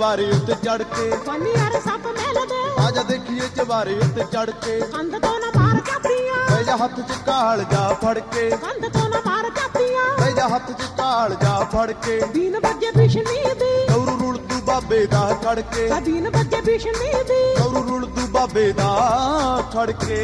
ਚਵਾਰੇ ਉੱਤੇ ਚੜ ਕੇ ਬੰਨੀ ਯਾਰ ਸੱਪ ਮਿਲਦੇ ਆਜਾ ਦੇਖੀਏ ਚਵਾਰੇ ਉੱਤੇ ਚੜ ਕੇ ਕੰਧ ਤੋਂ ਨਾ ਮਾਰ ਚਾਪੀਆਂ ਬਹਿ ਜਾ ਹੱਥ 'ਚ ਕਾਲ ਜਾ ਫੜ ਕੇ ਕੰਧ ਤੋਂ ਨਾ ਮਾਰ ਚਾਪੀਆਂ ਬਹਿ ਜਾ ਹੱਥ 'ਚ ਕਾਲ ਜਾ ਫੜ ਕੇ ਦੀਨ ਵੱਜੇ ਬਿਸ਼ਨੀ ਦੀ ਗੌਰੂ ਰੁਲ ਤੂੰ ਬਾਬੇ ਦਾ ਖੜ ਕੇ ਦੀਨ ਵੱਜੇ ਬਿਸ਼ਨੀ ਦੀ ਗੌਰੂ ਰੁਲ ਤੂੰ ਬਾਬੇ ਦਾ ਖੜ ਕੇ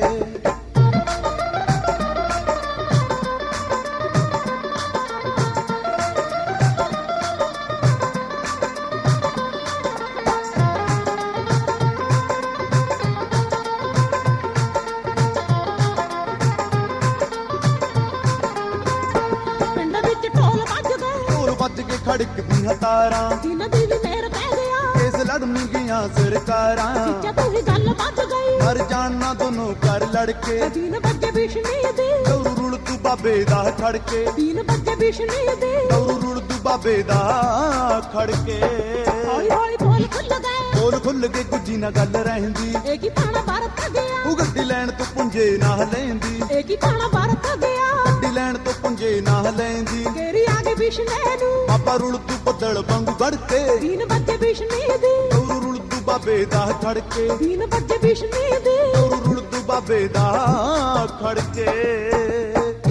ਵੱਜ ਕੇ ਖੜਕਦੀਆਂ ਤਾਰਾਂ ਦੀਨ ਦੀ ਵੀ ਮੇਰ ਪੈ ਗਿਆ ਇਸ ਲੜਨ ਗਈਆਂ ਸਰਕਾਰਾਂ ਸੱਚਾ ਤੂੰ ਹੀ ਗੱਲ ਵੱਜ ਗਈ ਮਰ ਜਾਣਾ ਦੋਨੋਂ ਕਰ ਲੜ ਕੇ ਦੀਨ ਵੱਜੇ ਬਿਸ਼ਨੀ ਦੀ ਗੌਰੂ ਰੁਲ ਤੂੰ ਬਾਬੇ ਦਾ ਖੜ ਕੇ ਦੀਨ ਵੱਜੇ ਬਿਸ਼ਨੀ ਦੀ ਗੌਰੂ ਰੁਲ ਤੂੰ ਬਾਬੇ ਦਾ ਖੜ ਕੇ ਹੌਲੀ ਹੌਲੀ ਬੋਲ ਖੁੱਲ ਗਏ ਬੋਲ ਖੁੱਲ ਕੇ ਗੁੱਜੀ ਨਾ ਗੱਲ ਰਹਿੰਦੀ ਇਹ ਕੀ ਪਾਣਾ ਵਰਤ ਗਿਆ ਉਹ ਗੱਡੀ ਲੈਣ ਤੋਂ ਪੁੰਜੇ ਨਾ ਲੈਂਦੀ ਇਹ ਕੀ ਪਾਣਾ ਵਰਤ ਗਿਆ ਗੱਡੀ ਲੈਣ ਤੋਂ ਪੁੰਜੇ ਨਾ ਲੈਂਦੀ ਤੇਰੀ ਆ ਗਈ ਬਿਸ਼ਨੇ ਨੂੰ ਬਾਬਾ ਰੁਲ ਤੂੰ ਬੱਦਲ ਵਾਂਗੂ ਵੜ ਕੇ ਦੀਨ ਵੱਜੇ ਬਿਸ਼ਨੀ ਦੀ ਗੌਰੂ ਰੁਲ ਤੂੰ ਬਾਬੇ ਦਾ ਖੜ ਕੇ ਦੀਨ ਵੱਜੇ ਬਿਸ਼ਨੀ ਦੀ ਗੌਰੂ ਰੁਲ ਤੂੰ ਬਾਬੇ ਦਾ ਖੜ ਕੇ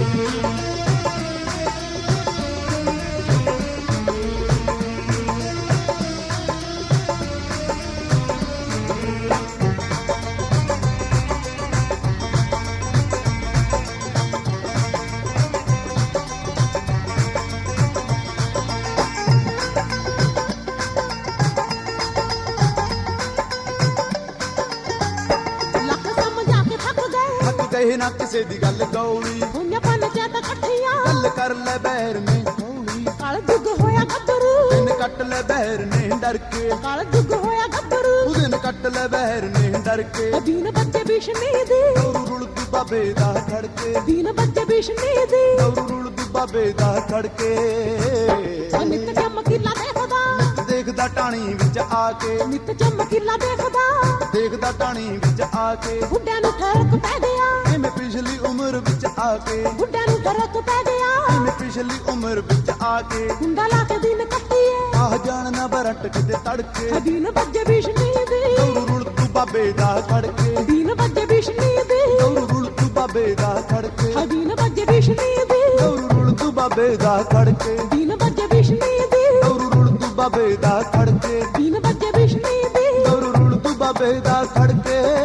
ਕਹੇ ਨਾ ਕਿਸੇ ਦੀ ਗੱਲ ਗੌਲੀ ਹੁਣੇ ਪੰਚਾਇਤ ਇਕੱਠੀਆਂ ਗੱਲ ਕਰ ਲੈ ਬਹਿਰ ਨੇ ਹੌਲੀ ਕਾਲ ਜੁਗ ਹੋਇਆ ਗੱਭਰੂ ਦਿਨ ਕੱਟ ਲੈ ਬਹਿਰ ਨੇ ਡਰ ਕੇ ਕਾਲ ਜੁਗ ਹੋਇਆ ਗੱਭਰੂ ਉਹ ਦਿਨ ਕੱਟ ਲੈ ਬਹਿਰ ਨੇ ਡਰ ਕੇ ਦੀਨ ਬੱਜੇ ਬਿਸ਼ਨੀ ਦੀ ਗੌਰੂ ਰੁਲ ਤੂੰ ਬਾਬੇ ਦਾ ਖੜ ਕੇ ਦੀਨ ਬੱਜੇ ਬਿਸ਼ਨੀ ਦੀ ਗੌਰੂ ਰੁਲ ਤੂੰ ਬਾਬੇ ਦਾ ਖੜ ਕੇ ਨਿੱਤ ਚਮਕੀਲਾ ਦੇਖਦਾ ਟਾਣੀ ਵਿੱਚ ਆ ਕੇ ਨਿੱਤ ਚਮਕੀਲਾ ਦੇਖਦਾ ਟਾਣੀ ਵਿੱਚ ਆ ਕੇ ਬੁੱਢਿਆਂ ਨੂੰ ਫਰਕ ਪੈ ਗਿਆ ਜਿਵੇਂ ਪਿਛਲੀ ਉਮਰ ਵਿੱਚ ਆ ਕੇ ਬੁੱਢਿਆਂ ਨੂੰ ਫਰਕ ਪੈ ਗਿਆ ਜਿਵੇਂ ਪਿਛਲੀ ਉਮਰ ਵਿੱਚ ਆ ਕੇ ਹੁੰਦਾ ਲਾ ਕੇ ਦਿਨ ਕੱਟੀਏ ਆਹ ਜਾਣ ਨਾ ਬਰਟ ਕਿਤੇ ਤੜਕੇ ਦੀਨ ਬੱਜੇ ਬਿਸ਼ਨੀ ਦੀ ਗੌਰੂ ਰੁਲ ਤੂੰ ਬਾਬੇ ਦਾ ਖੜ ਕੇ ਦੀਨ ਬੱਜੇ ਬਿਸ਼ਨੀ ਦੀ ਗੌਰੂ ਰੁਲ ਤੂੰ ਬਾਬੇ ਦਾ ਖੜ ਕੇ ਦੀਨ ਬੱਜੇ ਬਿਸ਼ਨੀ ਦੀ ਗੌਰੂ ਰੁਲ ਤੂੰ ਬਾਬੇ ਦਾ ਖੜ ਕੇ ਦੀਨ ਬੱਜੇ ਬਿਸ਼ਨੀ ਦੀ ਗੌਰੂ ਰੁਲ ਤੂੰ ਬਾਬੇ ਦਾ ਖੜ ਕੇ ਦੀਨ ਬੱਜੇ ਬਿਸ਼ਨੀ ਦੀ ਗੌਰੂ ਰੁਲ ਤੂੰ ਬਾਬੇ ਦਾ ਖੜ ਕੇ